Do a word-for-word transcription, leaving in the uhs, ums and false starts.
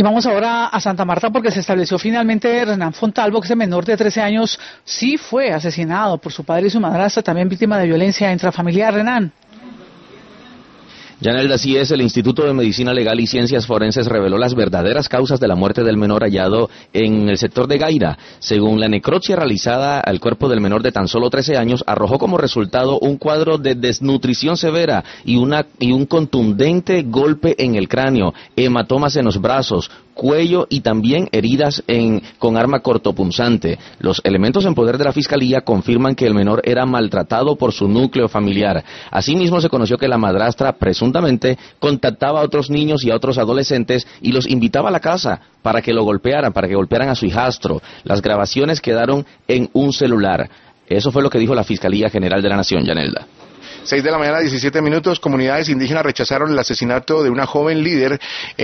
Y vamos ahora a Santa Marta porque se estableció finalmente Renan Fontalvo, que ese menor de trece años sí fue asesinado por su padre y su madrastra, también víctima de violencia intrafamiliar. Renan. Yanelda, así es, el Instituto de Medicina Legal y Ciencias Forenses reveló las verdaderas causas de la muerte del menor hallado en el sector de Gaira. Según la necropsia realizada al cuerpo del menor de tan solo trece años, arrojó como resultado un cuadro de desnutrición severa y, una, y un contundente golpe en el cráneo, hematomas en los brazos, cuello y también heridas en, con arma cortopunzante. Los elementos en poder de la Fiscalía confirman que el menor era maltratado por su núcleo familiar. Asimismo, se conoció que la madrastra presuntamente contactaba a otros niños y a otros adolescentes y los invitaba a la casa para que lo golpearan, para que golpearan a su hijastro. Las grabaciones quedaron en un celular. Eso fue lo que dijo la Fiscalía General de la Nación, Yanelda. seis de la mañana, diecisiete minutos, comunidades indígenas rechazaron el asesinato de una joven líder